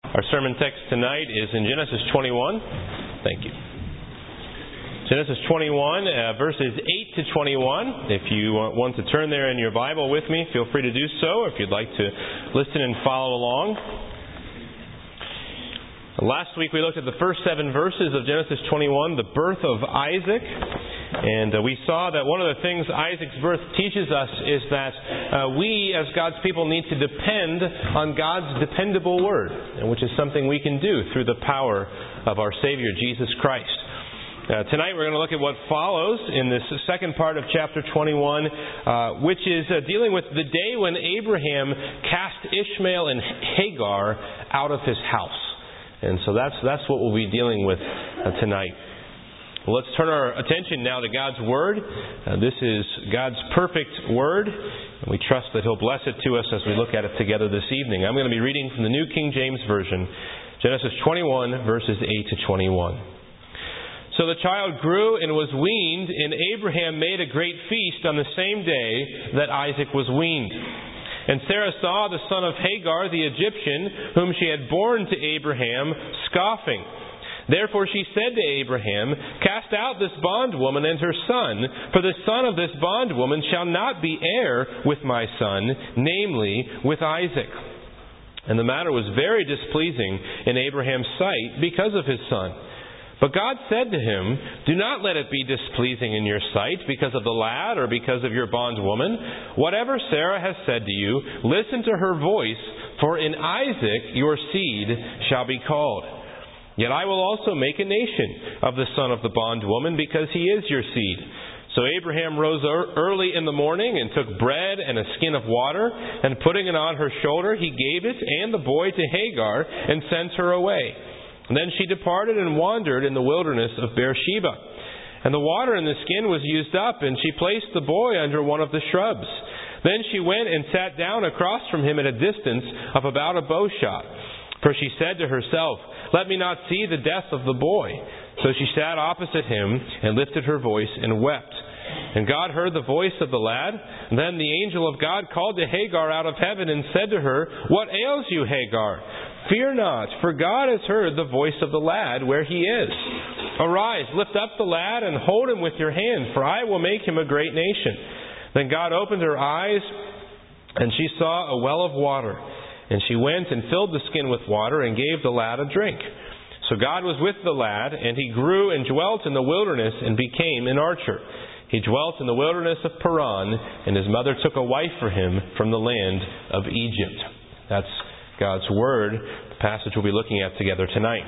Our sermon text tonight is in Genesis 21. Thank you. Genesis 21, verses 8 to 21. If you want to turn there in your Bible with me, feel free to do so. If you'd like to listen and follow along. Last week we looked at the first 7 verses of Genesis 21, the birth of Isaac. And we saw that one of the things Isaac's birth teaches us is that we as God's people need to depend on God's dependable Word, which is something we can do through the power of our Savior, Jesus Christ. Tonight we're going to look at what follows in this second part of chapter 21, which is dealing with the day when Abraham cast Ishmael and Hagar out of his house. And so that's what we'll be dealing with tonight. Well, let's turn our attention now to God's Word. This is God's perfect Word, and we trust that He'll bless it to us as we look at it together this evening. I'm going to be reading from the New King James Version, Genesis 21, verses 8 to 21. So the child grew and was weaned, and Abraham made a great feast on the same day that Isaac was weaned. And Sarah saw the son of Hagar, the Egyptian, whom she had borne to Abraham, scoffing. Therefore she said to Abraham, Cast out this bondwoman and her son, for the son of this bondwoman shall not be heir with my son, namely with Isaac. And the matter was very displeasing in Abraham's sight because of his son. But God said to him, Do not let it be displeasing in your sight because of the lad or because of your bondwoman. Whatever Sarah has said to you, listen to her voice, for in Isaac your seed shall be called. Yet I will also make a nation of the son of the bondwoman, because he is your seed. So Abraham rose early in the morning and took bread and a skin of water, and putting it on her shoulder, he gave it and the boy to Hagar and sent her away. And then she departed and wandered in the wilderness of Beersheba. And the water in the skin was used up, and she placed the boy under one of the shrubs. Then she went and sat down across from him at a distance of about a bow shot. For she said to herself, Let me not see the death of the boy. So she sat opposite him and lifted her voice and wept. And God heard the voice of the lad. And then the angel of God called to Hagar out of heaven and said to her, What ails you, Hagar? Fear not, for God has heard the voice of the lad where he is. Arise, lift up the lad and hold him with your hand, for I will make him a great nation. Then God opened her eyes, and she saw a well of water. And she went and filled the skin with water and gave the lad a drink. So God was with the lad, and he grew and dwelt in the wilderness and became an archer. He dwelt in the wilderness of Paran, and his mother took a wife for him from the land of Egypt. That's God's Word, the passage we'll be looking at together tonight.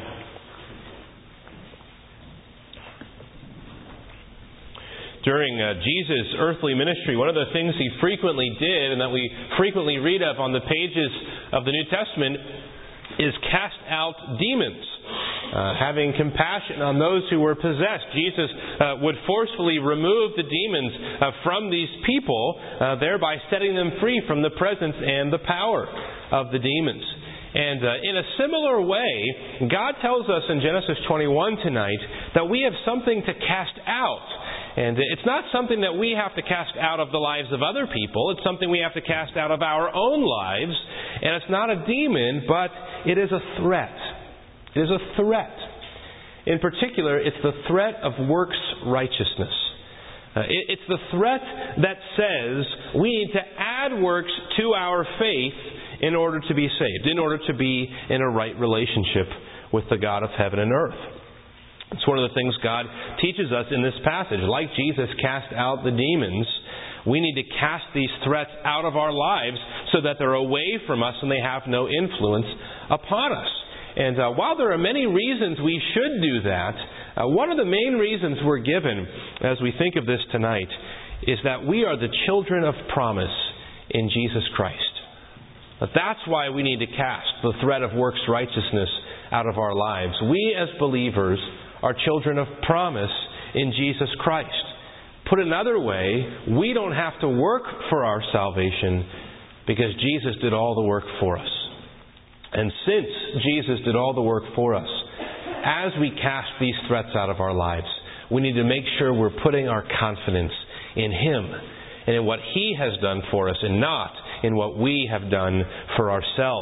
During Jesus' earthly ministry, one of the things he frequently did, and that we frequently read of on the pages of the New Testament, is cast out demons. Having compassion on those who were possessed. Jesus would forcefully remove the demons from these people, thereby setting them free from the presence and the power of the demons. And in a similar way, God tells us in Genesis 21 tonight that we have something to cast out. And it's not something that we have to cast out of the lives of other people. It's something we have to cast out of our own lives. And it's not a demon, but it is a threat. It is a threat. In particular, it's the threat of works righteousness. It's the threat that says we need to add works to our faith in order to be saved, in order to be in a right relationship with the God of heaven and earth. It's one of the things God teaches us in this passage. Like Jesus cast out the demons, we need to cast these threats out of our lives so that they're away from us and they have no influence upon us. And while there are many reasons we should do that, one of the main reasons we're given as we think of this tonight is that we are the children of promise in Jesus Christ. That's why we need to cast the threat of works righteousness out of our lives. We as believers are children of promise in Jesus Christ. Put another way, we don't have to work for our salvation because Jesus did all the work for us. And since Jesus did all the work for us, as we cast these threats out of our lives, we need to make sure we're putting our confidence in Him and in what He has done for us and not in what we have done for ourselves.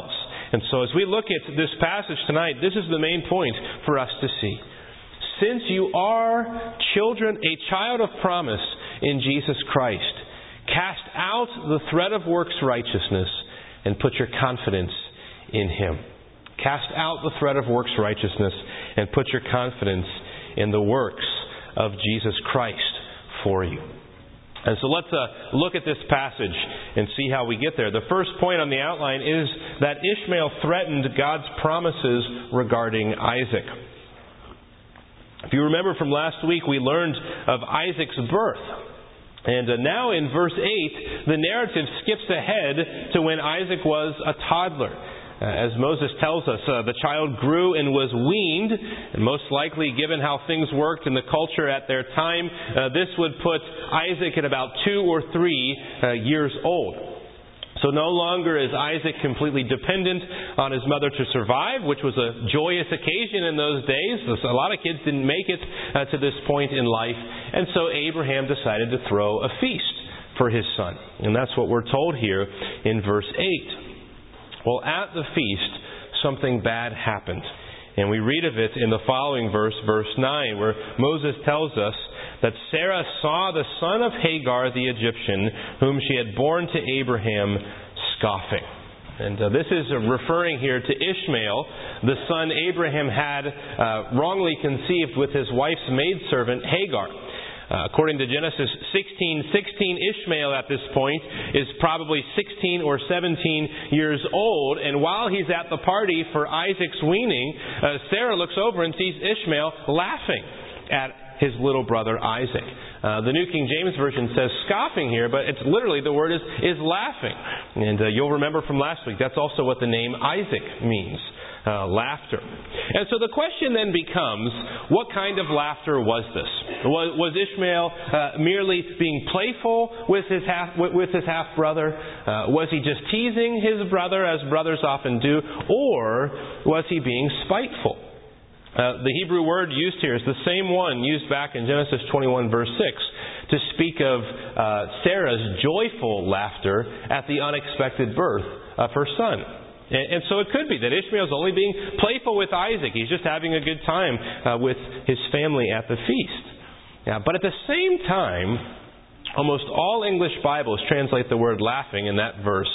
And so as we look at this passage tonight, this is the main point for us to see. Since you are children, a child of promise in Jesus Christ, cast out the thread of works righteousness and put your confidence in Him. Cast out the thread of works righteousness and put your confidence in the works of Jesus Christ for you. And so let's look at this passage and see how we get there. The first point on the outline is that Ishmael threatened God's promises regarding Isaac. If you remember from last week, we learned of Isaac's birth. And now in verse 8, the narrative skips ahead to when Isaac was a toddler. As Moses tells us, the child grew and was weaned, and most likely, given how things worked in the culture at their time, this would put Isaac at about 2 or 3 years old. So no longer is Isaac completely dependent on his mother to survive, which was a joyous occasion in those days. A lot of kids didn't make it to this point in life, and so Abraham decided to throw a feast for his son. And that's what we're told here in verse 8. Well, at the feast, something bad happened. And we read of it in the following verse, verse 9, where Moses tells us that Sarah saw the son of Hagar the Egyptian, whom she had borne to Abraham, scoffing. And this is referring here to Ishmael, the son Abraham had wrongly conceived with his wife's maidservant Hagar. According to Genesis 16:16, Ishmael at this point is probably 16 or 17 years old. And while he's at the party for Isaac's weaning, Sarah looks over and sees Ishmael laughing at his little brother Isaac. The New King James Version says scoffing here, but it's literally the word is laughing. And you'll remember from last week, that's also what the name Isaac means. Laughter. And so the question then becomes, what kind of laughter was this? Was Ishmael merely being playful with his half-brother? Was he just teasing his brother, as brothers often do? Or was he being spiteful? The Hebrew word used here is the same one used back in Genesis 21 verse 6 to speak of Sarah's joyful laughter at the unexpected birth of her son. And so it could be that Ishmael's only being playful with Isaac. He's just having a good time with his family at the feast. But at the same time, almost all English Bibles translate the word laughing in that verse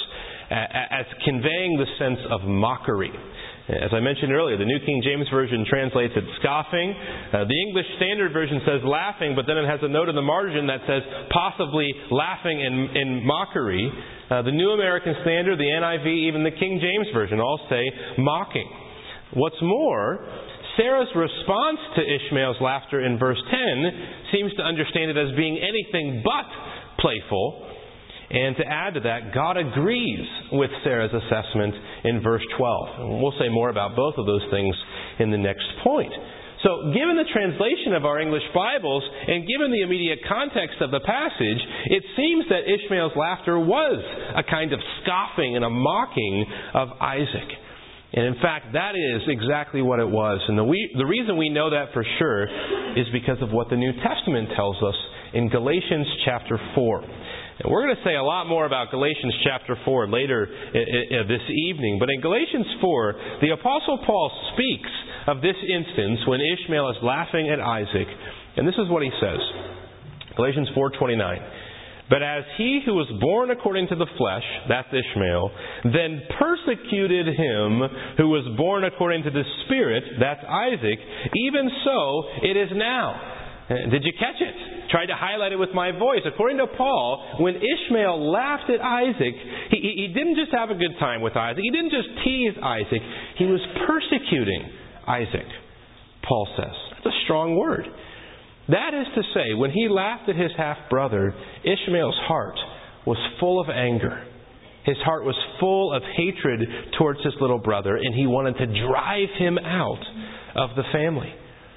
as conveying the sense of mockery. As I mentioned earlier, the New King James Version translates it scoffing. The English Standard Version says laughing, but then it has a note in the margin that says possibly laughing in mockery. The New American Standard, the NIV, even the King James Version all say mocking. What's more, Sarah's response to Ishmael's laughter in verse 10 seems to understand it as being anything but playful. And to add to that, God agrees with Sarah's assessment in verse 12. And we'll say more about both of those things in the next point. So, given the translation of our English Bibles, and given the immediate context of the passage, it seems that Ishmael's laughter was a kind of scoffing and a mocking of Isaac. And in fact, that is exactly what it was. And the reason we know that for sure is because of what the New Testament tells us in Galatians chapter 4. And we're going to say a lot more about Galatians chapter 4 later this evening. But in Galatians 4, the Apostle Paul speaks of this instance when Ishmael is laughing at Isaac. And this is what he says. Galatians 4:29. But as he who was born according to the flesh, that's Ishmael, then persecuted him who was born according to the Spirit, that's Isaac, even so it is now. Did you catch it? Tried to highlight it with my voice. According to Paul, when Ishmael laughed at Isaac, he didn't just have a good time with Isaac. He didn't just tease Isaac. He was persecuting Isaac, Paul says. That's a strong word. That is to say, when he laughed at his half-brother, Ishmael's heart was full of anger. His heart was full of hatred towards his little brother, and he wanted to drive him out of the family.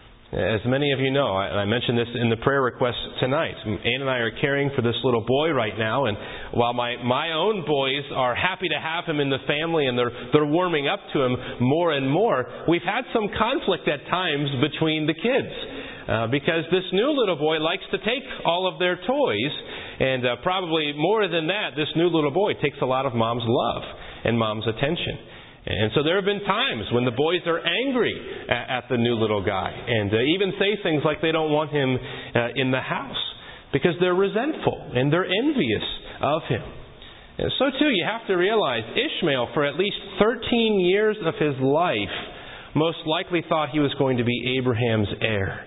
As many of you know, I mentioned this in the prayer request tonight. Ann and I are caring for this little boy right now, and while my own boys are happy to have him in the family and they're warming up to him more and more, we've had some conflict at times between the kids. Because this new little boy likes to take all of their toys, and probably more than that, this new little boy takes a lot of mom's love and mom's attention. And so there have been times when the boys are angry at the new little guy and even say things like they don't want him in the house because they're resentful and they're envious of him. And so too, you have to realize Ishmael, for at least 13 years of his life, most likely thought he was going to be Abraham's heir.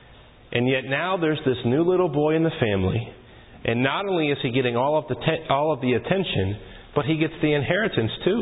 And yet now there's this new little boy in the family, and not only is he getting all of the attention, but he gets the inheritance too.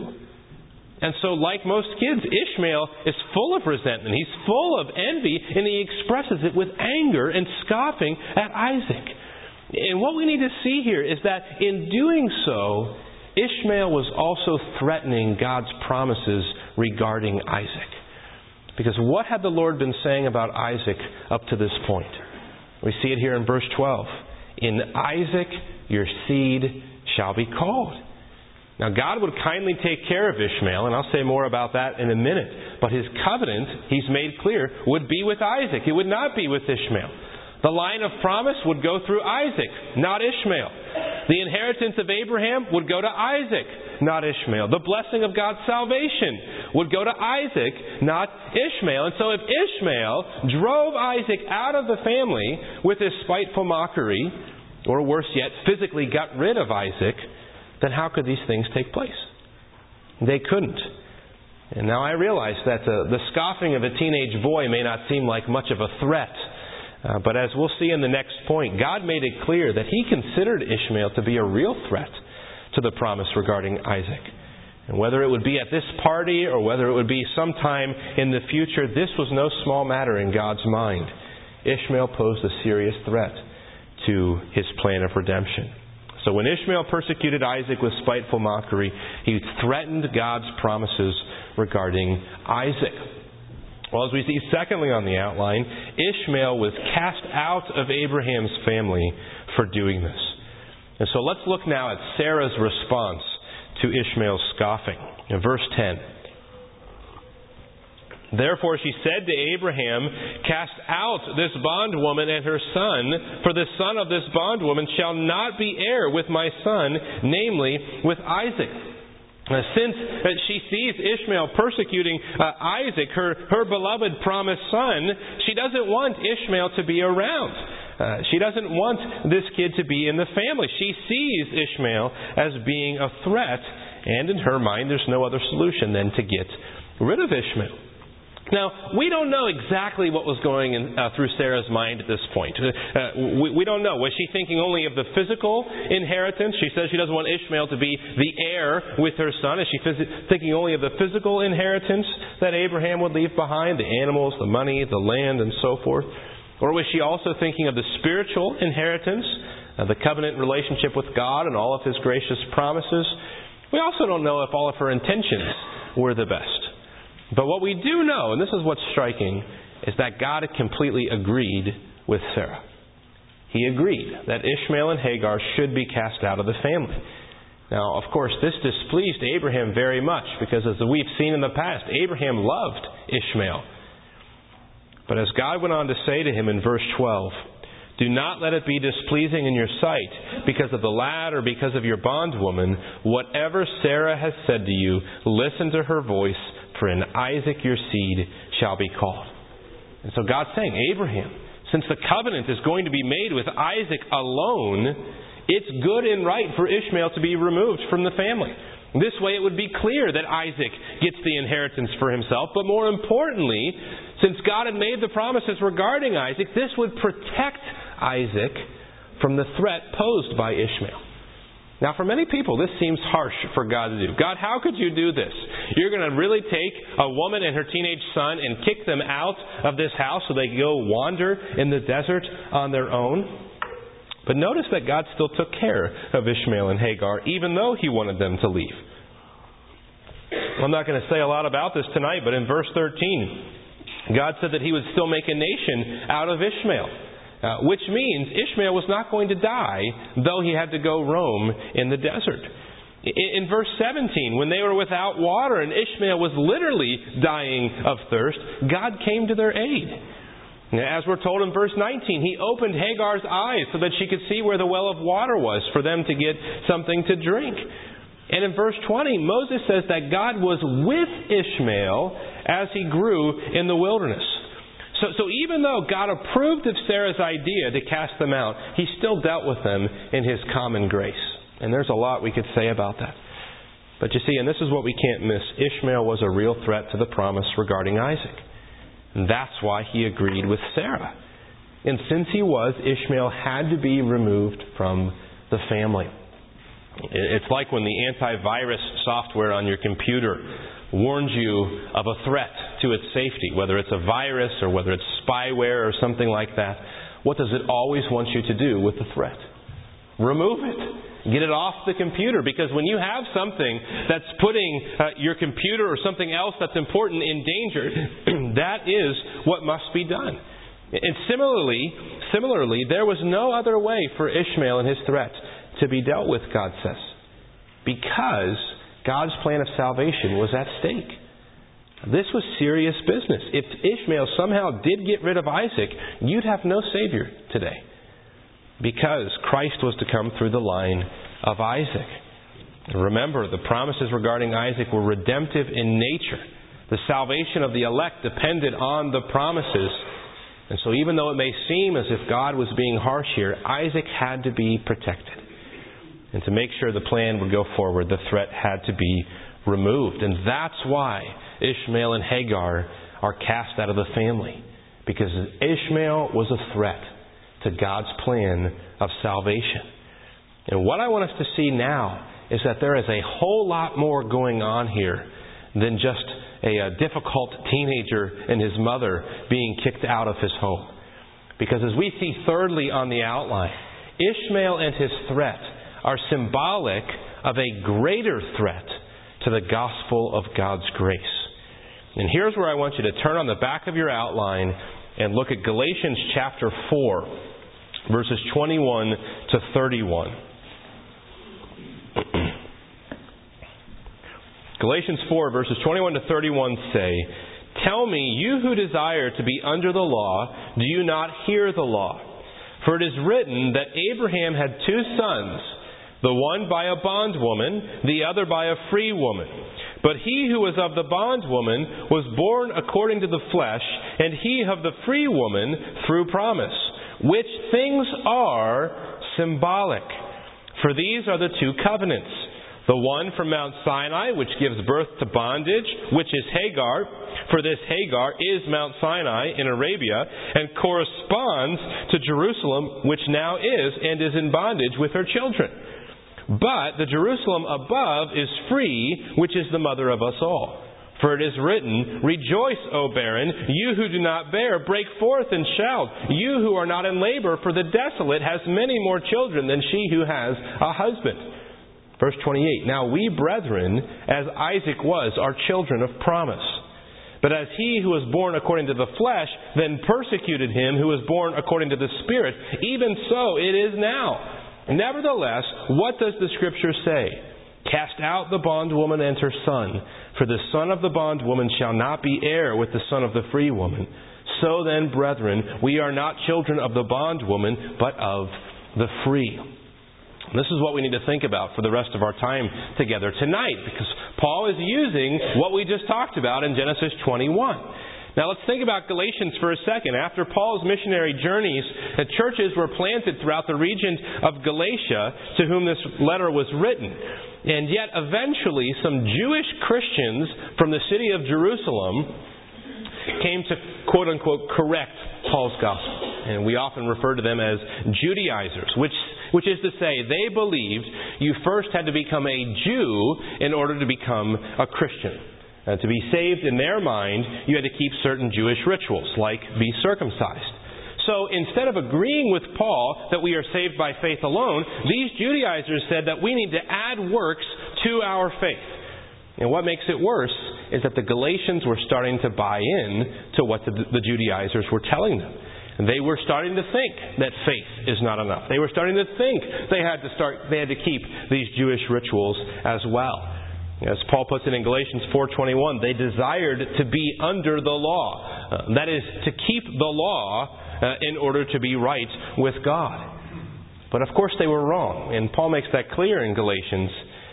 And so, like most kids, Ishmael is full of resentment. He's full of envy, and he expresses it with anger and scoffing at Isaac. And what we need to see here is that in doing so, Ishmael was also threatening God's promises regarding Isaac. Because what had the Lord been saying about Isaac up to this point? We see it here in verse 12. In Isaac your seed shall be called. Now God would kindly take care of Ishmael, and I'll say more about that in a minute. But His covenant, He's made clear, would be with Isaac. It would not be with Ishmael. The line of promise would go through Isaac, not Ishmael. The inheritance of Abraham would go to Isaac, not Ishmael. The blessing of God's salvation would go to Isaac, not Ishmael. And so if Ishmael drove Isaac out of the family with his spiteful mockery, or worse yet, physically got rid of Isaac, then how could these things take place? They couldn't. And now I realize that the scoffing of a teenage boy may not seem like much of a threat. But as we'll see in the next point, God made it clear that He considered Ishmael to be a real threat to the promise regarding Isaac. And whether it would be at this party or whether it would be sometime in the future, this was no small matter in God's mind. Ishmael posed a serious threat to His plan of redemption. So when Ishmael persecuted Isaac with spiteful mockery, he threatened God's promises regarding Isaac. Well, as we see secondly on the outline, Ishmael was cast out of Abraham's family for doing this. And so let's look now at Sarah's response to Ishmael's scoffing. In verse 10. Therefore she said to Abraham, cast out this bondwoman and her son, for the son of this bondwoman shall not be heir with my son, namely with Isaac. Since she sees Ishmael persecuting Isaac, her beloved promised son, she doesn't want Ishmael to be around. She doesn't want this kid to be in the family. She sees Ishmael as being a threat, and in her mind there's no other solution than to get rid of Ishmael. Now, we don't know exactly what was going through Sarah's mind at this point. We don't know. Was she thinking only of the physical inheritance? She says she doesn't want Ishmael to be the heir with her son. Is she thinking only of the physical inheritance that Abraham would leave behind? The animals, the money, the land, and so forth? Or was she also thinking of the spiritual inheritance, the covenant relationship with God and all of His gracious promises? We also don't know if all of her intentions were the best. But what we do know, and this is what's striking, is that God had completely agreed with Sarah. He agreed that Ishmael and Hagar should be cast out of the family. Now, of course, this displeased Abraham very much, because as we've seen in the past, Abraham loved Ishmael. But as God went on to say to him in verse 12, do not let it be displeasing in your sight because of the lad or because of your bondwoman. Whatever Sarah has said to you, listen to her voice, for in Isaac your seed shall be called. And so God's saying, Abraham, since the covenant is going to be made with Isaac alone, it's good and right for Ishmael to be removed from the family. This way it would be clear that Isaac gets the inheritance for himself. But more importantly, since God had made the promises regarding Isaac, this would protect Isaac from the threat posed by Ishmael. Now, for many people, this seems harsh for God to do. God, how could you do this? You're going to really take a woman and her teenage son and kick them out of this house so they go wander in the desert on their own? But notice that God still took care of Ishmael and Hagar, even though He wanted them to leave. I'm not going to say a lot about this tonight, but in verse 13, God said that He would still make a nation out of Ishmael. Which means Ishmael was not going to die, though he had to go roam in the desert. In verse 17, when they were without water and Ishmael was literally dying of thirst, God came to their aid. As we're told in verse 19, He opened Hagar's eyes so that she could see where the well of water was for them to get something to drink. And in verse 20, Moses says that God was with Ishmael as he grew in the wilderness. So even though God approved of Sarah's idea to cast them out, He still dealt with them in His common grace. And there's a lot we could say about that. But you see, and this is what we can't miss, Ishmael was a real threat to the promise regarding Isaac. And that's why he agreed with Sarah. And since he was, Ishmael had to be removed from the family. It's like when the antivirus software on your computer warns you of a threat to its safety, whether it's a virus or whether it's spyware or something like that. What does it always want you to do with the threat? Remove it. Get it off the computer, because when you have something that's putting your computer or something else that's important in danger, that is what must be done. And similarly, there was no other way for Ishmael and his threat to be dealt with, God says, because God's plan of salvation was at stake. This was serious business. If Ishmael somehow did get rid of Isaac, you'd have no Savior today, because Christ was to come through the line of Isaac. Remember, the promises regarding Isaac were redemptive in nature. The salvation of the elect depended on the promises. And so even though it may seem as if God was being harsh here, Isaac had to be protected. And to make sure the plan would go forward, the threat had to be removed. And that's why Ishmael and Hagar are cast out of the family, because Ishmael was a threat to God's plan of salvation. And what I want us to see now is that there is a whole lot more going on here than just a difficult teenager and his mother being kicked out of his home. Because as we see thirdly on the outline, Ishmael and his threat are symbolic of a greater threat to the gospel of God's grace. And here's where I want you to turn on the back of your outline and look at Galatians chapter 4, verses 21 to 31. Galatians 4, verses 21 to 31 say, "Tell me, you who desire to be under the law, do you not hear the law? For it is written that Abraham had two sons, the one by a bondwoman, the other by a free woman. But he who was of the bondwoman was born according to the flesh, and he of the free woman through promise, which things are symbolic. For these are the two covenants. The one from Mount Sinai, which gives birth to bondage, which is Hagar. For this Hagar is Mount Sinai in Arabia, and corresponds to Jerusalem, which now is and is in bondage with her children. But the Jerusalem above is free, which is the mother of us all. For it is written, Rejoice, O barren, you who do not bear, break forth and shout, you who are not in labor, for the desolate has many more children than she who has a husband." Verse 28, "Now we, brethren, as Isaac was, are children of promise. But as he who was born according to the flesh then persecuted him who was born according to the Spirit, even so it is now. Nevertheless, what does the Scripture say? Cast out the bondwoman and her son, for the son of the bondwoman shall not be heir with the son of the free woman. So then, brethren, we are not children of the bondwoman, but of the free." This is what we need to think about for the rest of our time together tonight, because Paul is using what we just talked about in Genesis 21. Now let's think about Galatians for a second. After Paul's missionary journeys, churches were planted throughout the region of Galatia to whom this letter was written. And yet eventually some Jewish Christians from the city of Jerusalem came to quote-unquote correct Paul's gospel. And we often refer to them as Judaizers, which is to say they believed you first had to become a Jew in order to become a Christian. To be saved in their mind, you had to keep certain Jewish rituals, like be circumcised. So instead of agreeing with Paul that we are saved by faith alone, these Judaizers said that we need to add works to our faith. And what makes it worse is that the Galatians were starting to buy in to what the Judaizers were telling them. And they were starting to think that faith is not enough. They were starting to think they had to keep these Jewish rituals as well. As Paul puts it in Galatians 4:21, they desired to be under the law. That is, to keep the law in order to be right with God. But of course they were wrong. And Paul makes that clear in Galatians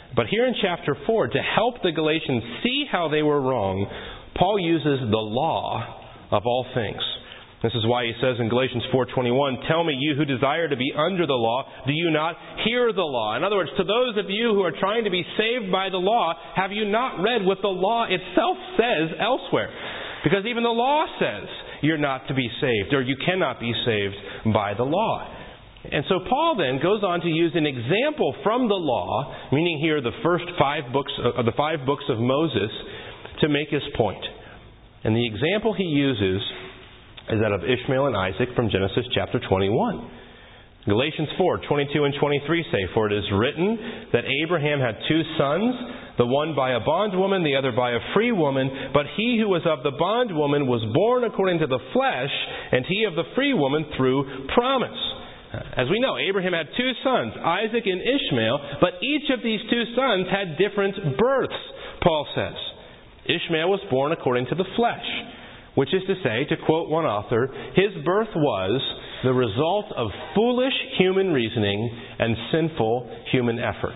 But here in chapter 4, to help the Galatians see how they were wrong, Paul uses the law of all things. This is why he says in Galatians 4:21, "Tell me, you who desire to be under the law, do you not hear the law?" In other words, to those of you who are trying to be saved by the law, have you not read what the law itself says elsewhere? Because even the law says you're not to be saved, or you cannot be saved by the law. And so Paul then goes on to use an example from the law, meaning here the first 5 books of the 5 books of Moses, to make his point. And the example he uses is that of Ishmael and Isaac from Genesis chapter 21. Galatians 4:22 and 23 say, "For it is written that Abraham had 2 sons, the one by a bondwoman, the other by a free woman. But he who was of the bondwoman was born according to the flesh, and he of the free woman through promise." As we know, Abraham had 2 sons, Isaac and Ishmael, but each of these 2 sons had different births, Paul says. Ishmael was born according to the flesh, which is to say, to quote one author, his birth was the result of foolish human reasoning and sinful human effort.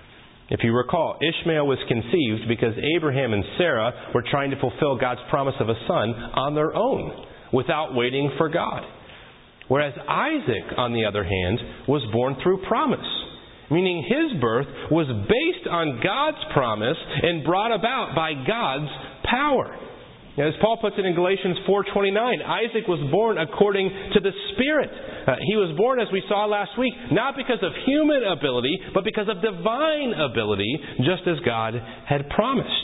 If you recall, Ishmael was conceived because Abraham and Sarah were trying to fulfill God's promise of a son on their own, without waiting for God. Whereas Isaac, on the other hand, was born through promise, meaning his birth was based on God's promise and brought about by God's power. As Paul puts it in Galatians 4:29, Isaac was born according to the Spirit. He was born, as we saw last week, not because of human ability, but because of divine ability, just as God had promised.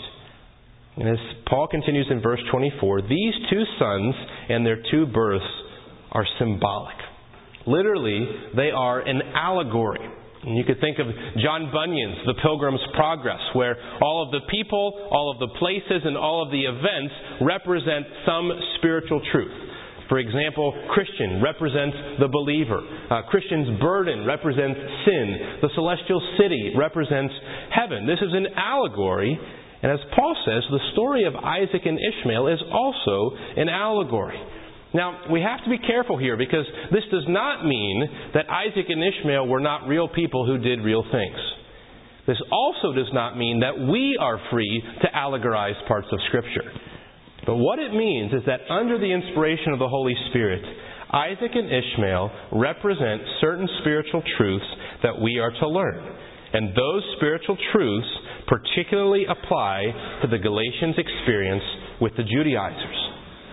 And as Paul continues in verse 24, these 2 sons and their 2 births are symbolic. Literally, they are an allegory. And you could think of John Bunyan's The Pilgrim's Progress, where all of the people, all of the places, and all of the events represent some spiritual truth. For example, Christian represents the believer. Christian's burden represents sin. The celestial city represents heaven. This is an allegory. And as Paul says, the story of Isaac and Ishmael is also an allegory. Now, we have to be careful here, because this does not mean that Isaac and Ishmael were not real people who did real things. This also does not mean that we are free to allegorize parts of Scripture. But what it means is that under the inspiration of the Holy Spirit, Isaac and Ishmael represent certain spiritual truths that we are to learn. And those spiritual truths particularly apply to the Galatians' experience with the Judaizers.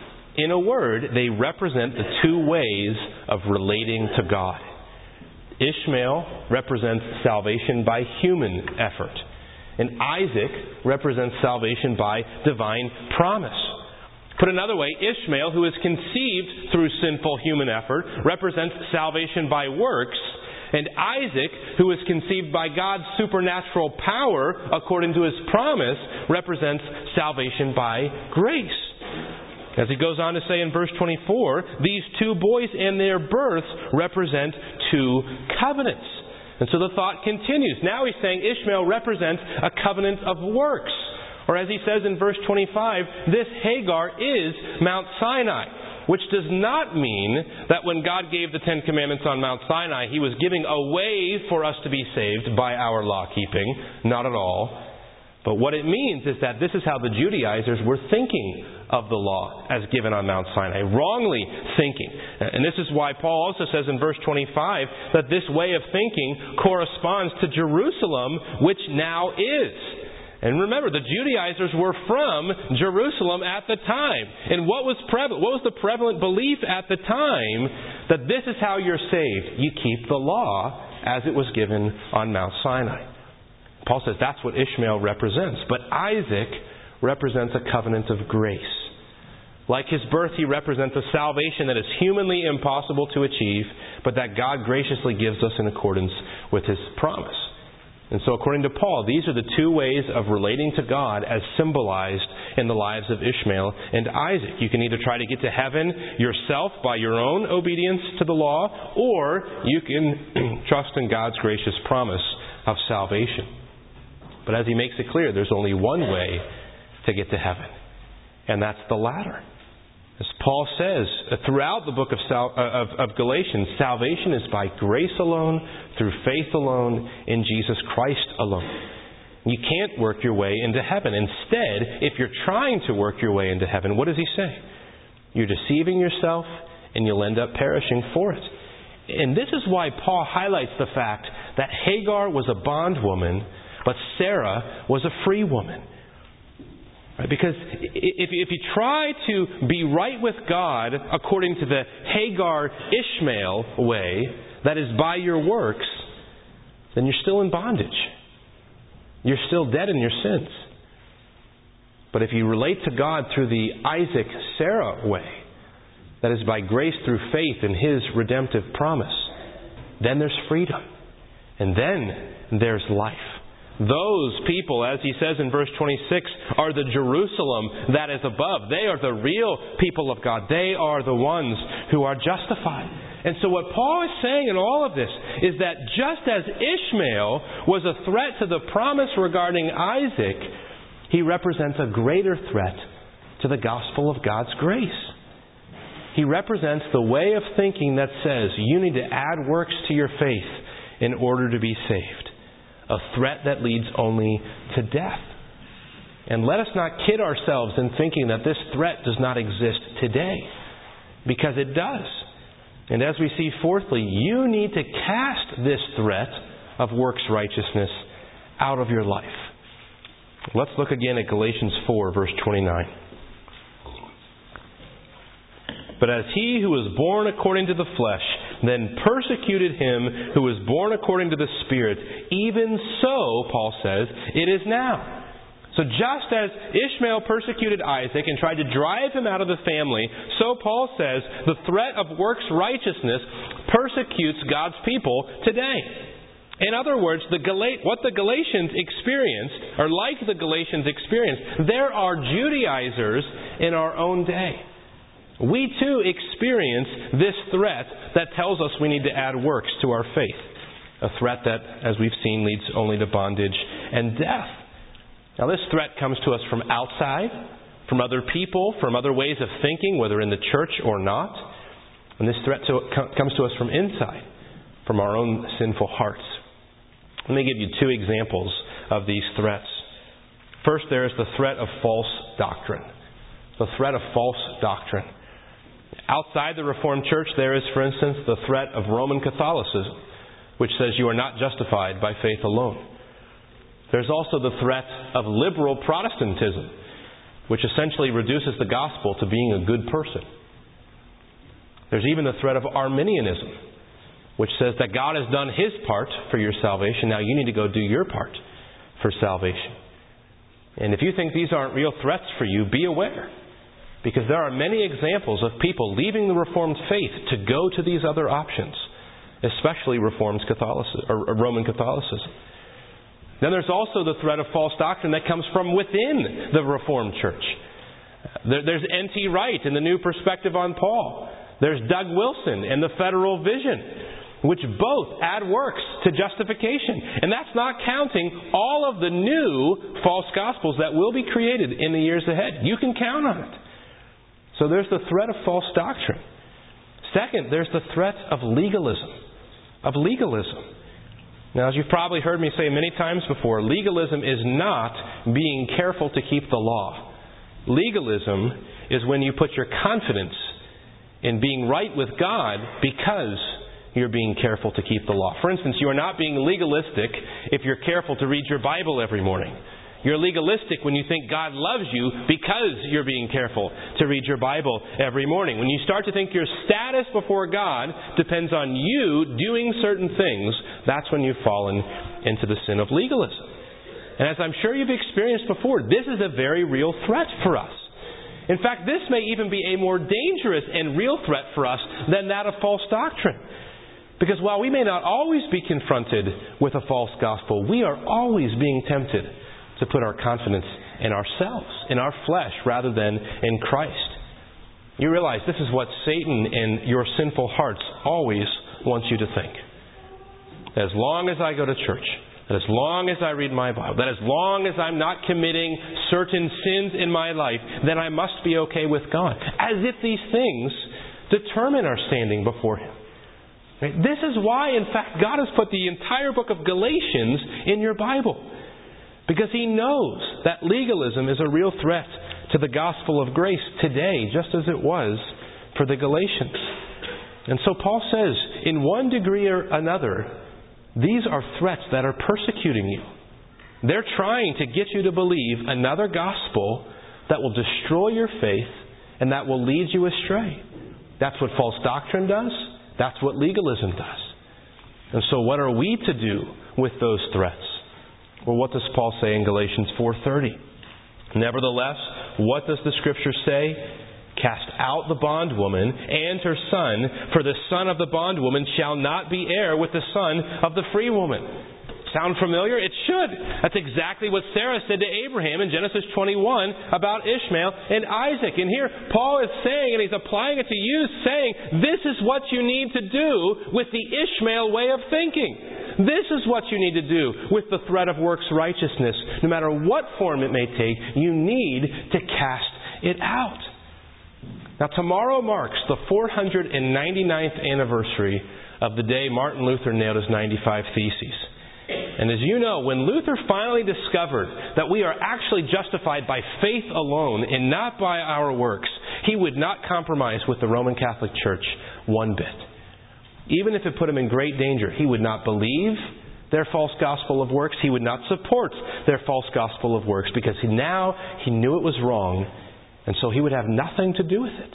In a word, they represent the 2 ways of relating to God. Ishmael represents salvation by human effort, and Isaac represents salvation by divine promise. Put another way, Ishmael, who is conceived through sinful human effort, represents salvation by works, and Isaac, who is conceived by God's supernatural power according to His promise, represents salvation by grace. As he goes on to say in verse 24, these 2 boys and their births represent 2 covenants. And so the thought continues. Now he's saying Ishmael represents a covenant of works. Or as he says in verse 25, this Hagar is Mount Sinai. Which does not mean that when God gave the 10 Commandments on Mount Sinai, He was giving a way for us to be saved by our law keeping. Not at all. But what it means is that this is how the Judaizers were thinking of the law as given on Mount Sinai. Wrongly thinking. And this is why Paul also says in verse 25 that this way of thinking corresponds to Jerusalem, which now is. And remember, the Judaizers were from Jerusalem at the time. And what was the prevalent belief at the time? That this is how you're saved. You keep the law as it was given on Mount Sinai. Paul says that's what Ishmael represents. But Isaac represents a covenant of grace. Like his birth, he represents a salvation that is humanly impossible to achieve, but that God graciously gives us in accordance with His promise. And so according to Paul, these are the 2 ways of relating to God as symbolized in the lives of Ishmael and Isaac. You can either try to get to heaven yourself by your own obedience to the law, or you can trust in God's gracious promise of salvation. But as he makes it clear, there's only one way to get to heaven, and that's the latter. As Paul says throughout the book of Galatians, salvation is by grace alone, through faith alone, in Jesus Christ alone. You can't work your way into heaven. Instead, if you're trying to work your way into heaven, what does he say? You're deceiving yourself and you'll end up perishing for it. And this is why Paul highlights the fact that Hagar was a bondwoman, but Sarah was a free woman. Right? Because if you try to be right with God according to the Hagar-Ishmael way, that is by your works, then you're still in bondage. You're still dead in your sins. But if you relate to God through the Isaac-Sarah way, that is by grace through faith in His redemptive promise, then there's freedom. And then there's life. Those people, as he says in verse 26, are the Jerusalem that is above. They are the real people of God. They are the ones who are justified. And so what Paul is saying in all of this is that just as Ishmael was a threat to the promise regarding Isaac, he represents a greater threat to the gospel of God's grace. He represents the way of thinking that says you need to add works to your faith in order to be saved. A threat that leads only to death. And let us not kid ourselves in thinking that this threat does not exist today, because it does. And as we see fourthly, you need to cast this threat of works righteousness out of your life. Let's look again at Galatians 4, verse 29. But as he who was born according to the flesh then persecuted him who was born according to the Spirit, even so, Paul says, it is now. So just as Ishmael persecuted Isaac and tried to drive him out of the family, so Paul says the threat of works righteousness persecutes God's people today. In other words, what the Galatians experienced, or like the Galatians experienced, there are Judaizers in our own day. We too experience this threat that tells us we need to add works to our faith. A threat that, as we've seen, leads only to bondage and death. Now this threat comes to us from outside, from other people, from other ways of thinking, whether in the church or not. And this threat comes to us from inside, from our own sinful hearts. Let me give you two examples of these threats. First, there is the threat of false doctrine. The threat of false doctrine. Outside the Reformed Church, there is, for instance, the threat of Roman Catholicism, which says you are not justified by faith alone. There's also the threat of liberal Protestantism, which essentially reduces the gospel to being a good person. There's even the threat of Arminianism, which says that God has done His part for your salvation. Now you need to go do your part for salvation. And if you think these aren't real threats for you, be aware. Because there are many examples of people leaving the Reformed faith to go to these other options, especially Reformed Catholicism or Roman Catholicism. Then there's also the threat of false doctrine that comes from within the Reformed Church. There's N.T. Wright in the New Perspective on Paul. There's Doug Wilson and the Federal Vision, which both add works to justification. And that's not counting all of the new false gospels that will be created in the years ahead. You can count on it. So there's the threat of false doctrine. Second, there's the threat of legalism. Now, as you've probably heard me say many times before, legalism is not being careful to keep the law. Legalism is when you put your confidence in being right with God because you're being careful to keep the law. For instance, you are not being legalistic if you're careful to read your Bible every morning. You're legalistic when you think God loves you because you're being careful to read your Bible every morning. When you start to think your status before God depends on you doing certain things, that's when you've fallen into the sin of legalism. And as I'm sure you've experienced before, this is a very real threat for us. In fact, this may even be a more dangerous and real threat for us than that of false doctrine. Because while we may not always be confronted with a false gospel, we are always being tempted to put our confidence in ourselves, in our flesh, rather than in Christ. You realize this is what Satan and your sinful hearts always wants you to think. That as long as I go to church, that as long as I read my Bible, that as long as I'm not committing certain sins in my life, then I must be okay with God. As if these things determine our standing before Him. Right? This is why, in fact, God has put the entire book of Galatians in your Bible. Because he knows that legalism is a real threat to the gospel of grace today, just as it was for the Galatians. And so Paul says, in one degree or another, these are threats that are persecuting you. They're trying to get you to believe another gospel that will destroy your faith and that will lead you astray. That's what false doctrine does. That's what legalism does. And so what are we to do with those threats? Well, what does Paul say in Galatians 4:30? Nevertheless, what does the Scripture say? Cast out the bondwoman and her son, for the son of the bondwoman shall not be heir with the son of the free woman. Sound familiar? It should. That's exactly what Sarah said to Abraham in Genesis 21 about Ishmael and Isaac. And here Paul is saying, and he's applying it to you, saying, this is what you need to do with the Ishmael way of thinking. This is what you need to do with the threat of works righteousness. No matter what form it may take, you need to cast it out. Now tomorrow marks the 499th anniversary of the day Martin Luther nailed his 95 Theses. And as you know, when Luther finally discovered that we are actually justified by faith alone and not by our works, he would not compromise with the Roman Catholic Church one bit. Even if it put him in great danger, he would not believe their false gospel of works. He would not support their false gospel of works because now he knew it was wrong, and so he would have nothing to do with it.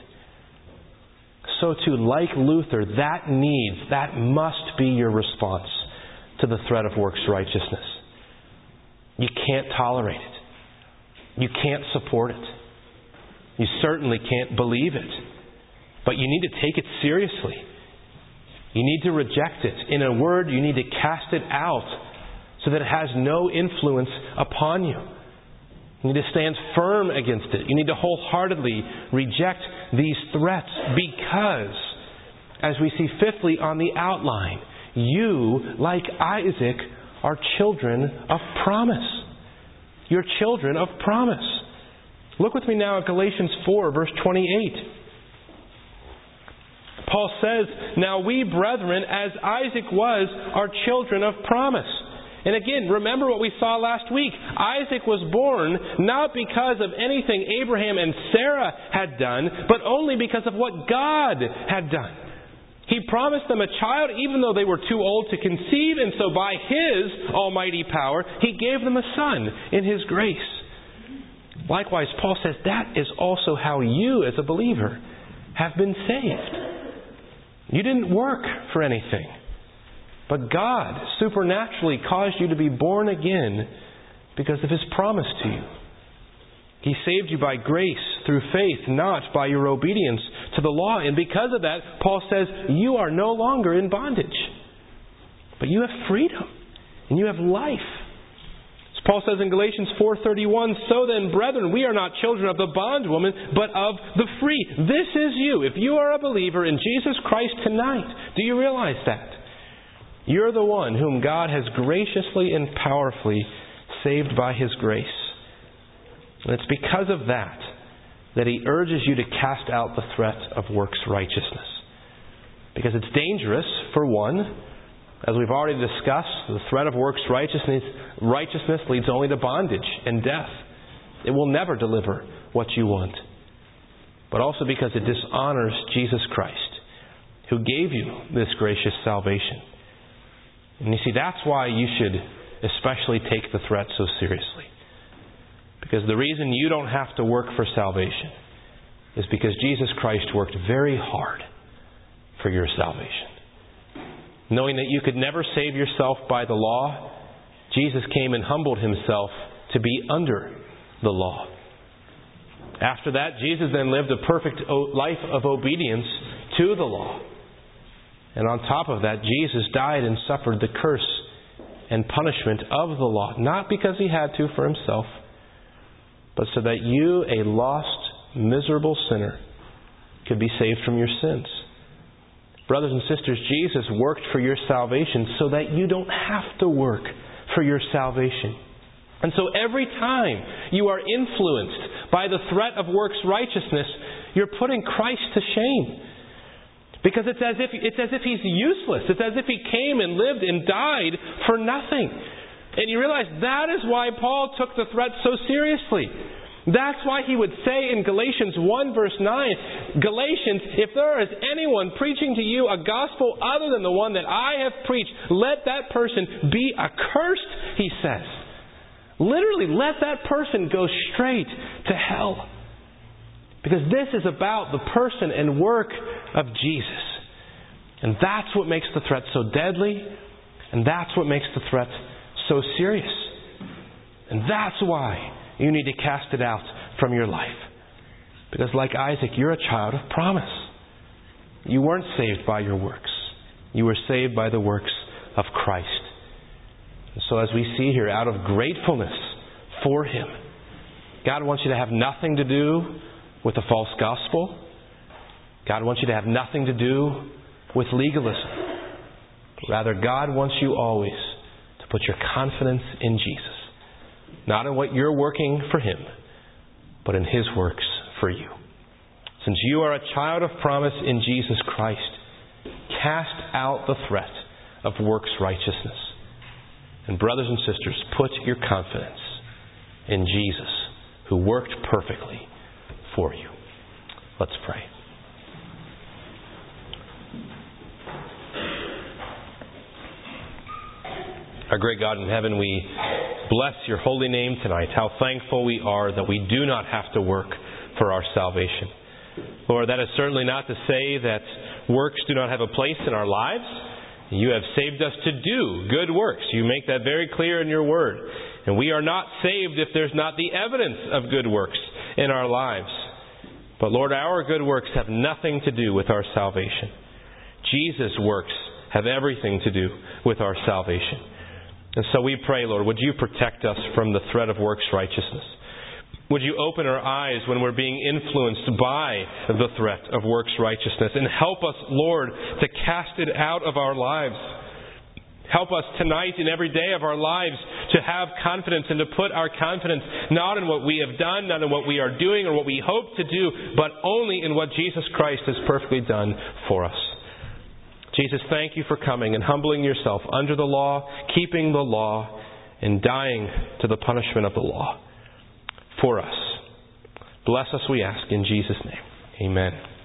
So too, like Luther, that must be your response to the threat of works righteousness. You can't tolerate it. You can't support it. You certainly can't believe it. But you need to take it seriously. You need to reject it. In a word, you need to cast it out so that it has no influence upon you. You need to stand firm against it. You need to wholeheartedly reject these threats because, as we see fifthly on the outline, you, like Isaac, are children of promise. You're children of promise. Look with me now at Galatians 4, verse 28. Paul says, now we, brethren, as Isaac was, are children of promise. And again, remember what we saw last week. Isaac was born not because of anything Abraham and Sarah had done, but only because of what God had done. He promised them a child even though they were too old to conceive, and so by His almighty power, He gave them a son in His grace. Likewise, Paul says that is also how you as a believer have been saved. You didn't work for anything, but God supernaturally caused you to be born again because of His promise to you. He saved you by grace through faith, not by your obedience to the law. And because of that, Paul says, you are no longer in bondage. But you have freedom. And you have life. As Paul says in Galatians 4:31, so then, brethren, we are not children of the bondwoman, but of the free. This is you. If you are a believer in Jesus Christ tonight, do you realize that? You're the one whom God has graciously and powerfully saved by His grace. And it's because of that He urges you to cast out the threat of works righteousness. Because it's dangerous, for one. As we've already discussed, the threat of works righteousness leads only to bondage and death. It will never deliver what you want. But also because it dishonors Jesus Christ, who gave you this gracious salvation. And you see, that's why you should especially take the threat so seriously. Because the reason you don't have to work for salvation is because Jesus Christ worked very hard for your salvation. Knowing that you could never save yourself by the law, Jesus came and humbled Himself to be under the law. After that, Jesus then lived a perfect life of obedience to the law. And on top of that, Jesus died and suffered the curse and punishment of the law. Not because He had to for Himself, but so that you, a lost, miserable sinner, could be saved from your sins. Brothers and sisters, Jesus worked for your salvation so that you don't have to work for your salvation. And so every time you are influenced by the threat of works righteousness, you're putting Christ to shame. Because it's as if He's useless. It's as if He came and lived and died for nothing. And you realize that is why Paul took the threat so seriously. That's why he would say in Galatians 1 verse 9, Galatians, if there is anyone preaching to you a gospel other than the one that I have preached, let that person be accursed, he says. Literally, let that person go straight to hell. Because this is about the person and work of Jesus. And that's what makes the threat so deadly. And that's what makes the threat so serious. And that's why you need to cast it out from your life. Because like Isaac, you're a child of promise. You weren't saved by your works. You were saved by the works of Christ. And so as we see here, out of gratefulness for Him, God wants you to have nothing to do with a false gospel. God wants you to have nothing to do with legalism. Rather, God wants you always to put your confidence in Jesus. Not in what you're working for Him, but in His works for you. Since you are a child of promise in Jesus Christ, cast out the threat of works righteousness. And brothers and sisters, put your confidence in Jesus, who worked perfectly for you. Let's pray. Our great God in heaven, we bless your holy name tonight. How thankful we are that we do not have to work for our salvation. Lord, that is certainly not to say that works do not have a place in our lives. You have saved us to do good works. You make that very clear in your word. And we are not saved if there's not the evidence of good works in our lives. But Lord, our good works have nothing to do with our salvation. Jesus' works have everything to do with our salvation. And so we pray, Lord, would you protect us from the threat of works righteousness? Would you open our eyes when we're being influenced by the threat of works righteousness? And help us, Lord, to cast it out of our lives. Help us tonight and every day of our lives to have confidence and to put our confidence not in what we have done, not in what we are doing or what we hope to do, but only in what Jesus Christ has perfectly done for us. Jesus, thank you for coming and humbling yourself under the law, keeping the law, and dying to the punishment of the law for us. Bless us, we ask, in Jesus' name. Amen.